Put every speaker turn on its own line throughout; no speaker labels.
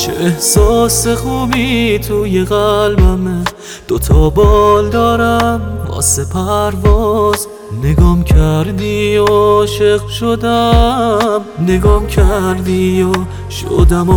چه احساس خوبی توی قلبمه، دوتا بال دارم واسه پرواز. نگام کردی و عاشق شدم، نگام کردی و شدم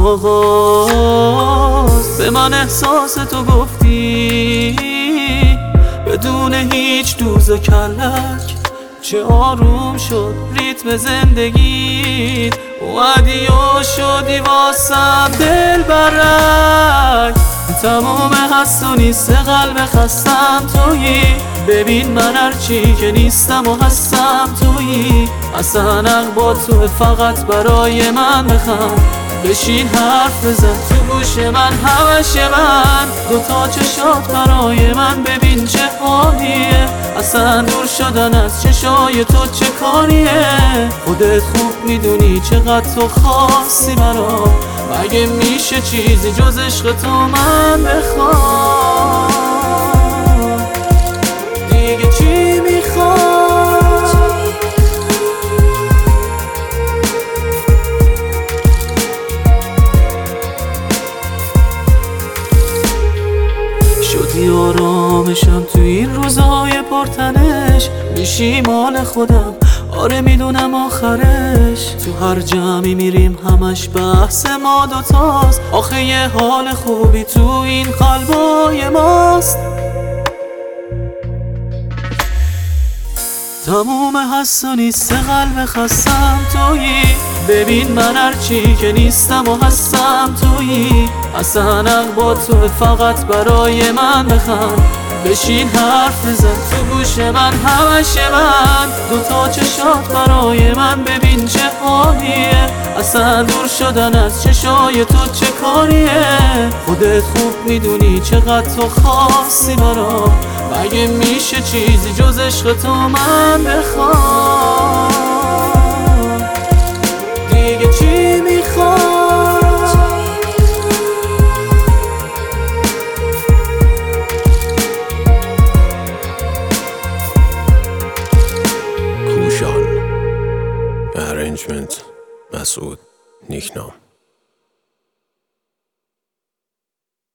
آغاز. به من احساس تو گفتی بدون هیچ دوز و کلک، چه آروم شد ریتم زندگی، اومدی و شدی واسم دل برک. تموم هست و نیست قلب خستم تویی، ببین من هرچی که نیستم و هستم تویی. اصلا حق با تو فقط برای من بخند، بشین حرف بزن تو گوش من همش من. دوتا چشات برای من ببین چه حالیه، اصلا دور شدن از چشای تو چه کاریه. خودت خوب میدونی چقدر تو خاصی برام، مگه میشه چیزی جز عشق تو من بخوام؟ دیگه چی میخوام؟ شدی آرامشم تو این روزهای پرتنش، میشی مال خودم آره میدونم آخرش. تو هر جمعی میریم همش بحث ما دوتاست، آخه یه حال خوبی تو این قلبای ماست. تموم هست و نیست قلب خستم تویی، ببین من هرچی که نیستم و هستم تویی. اصلا حق با تو فقط برای من بخند، بشین حرف بزن تو گوش من همش من. دوتا چشات برای من ببین چه حالیه، اصلا دور شدن از چشای تو چه کاریه. خودت خوب میدونی چقدر تو خاصی برام، مگه میشه چیزی جز عشق تو من بخوام؟ دیگه چی میخوام؟
کوشان. Arrangement مسعود نیکنام.